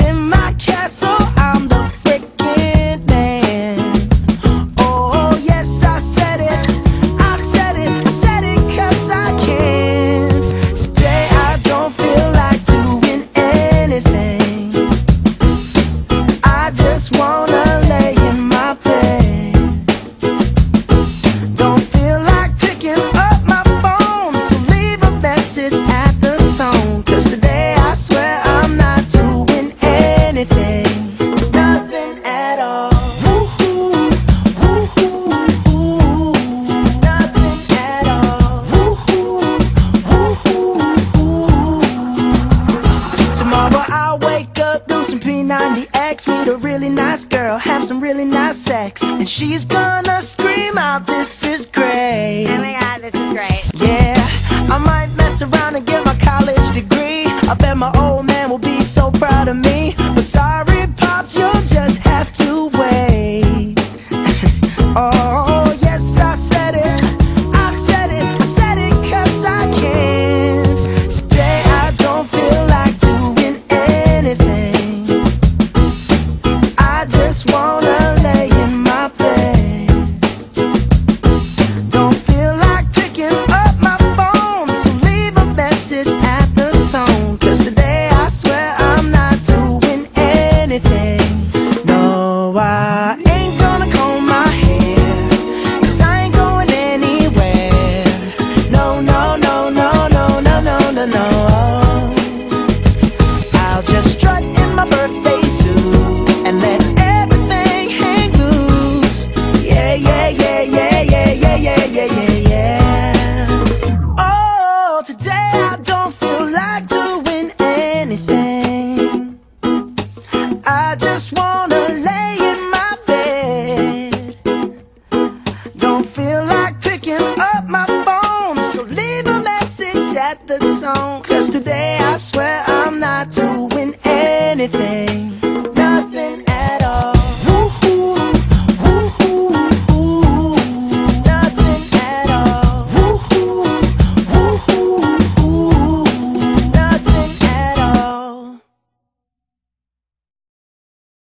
in my castle, I'm the freaking man. Oh yes, I said it, I said it, I said it 'cause I can. Today I don't feel like doing anything. I just wanna lay in my bed. Don't feel like picking up my phone, so leave a message at the tone. 'Cause today I swear I'm not doing anything, nothing at all. Woo-hoo, woo-hoo, nothing at all. Woo-hoo, woo-hoo. Tomorrow I'll wake up, do some P90X, meet a really nice girl, have some really nice sex, and she's gonna scream out, "This is great." Oh my god, this is great. Yeah, I might mess around and get my college degree. I bet my old man will be so proud of me. But sorry, Pops, you'll just have to wait. Oh, yes, I said it, I said it, I said it 'cause I can. Today I don't feel like doing anything. I just wanna lay in my bed. Don't feel like picking up my phone, so leave a message at the tone. 'Cause today I swear I'm not doing anything. No, I ain't gonna comb my hair, 'cause I ain't going anywhere. No, no, no, no, no, no, no, no, no. I'll just strut in my birthday suit and let everything hang loose. Yeah, yeah, yeah, yeah, yeah, yeah, yeah, yeah, yeah, yeah. Oh, today I don't feel like doing anything. I just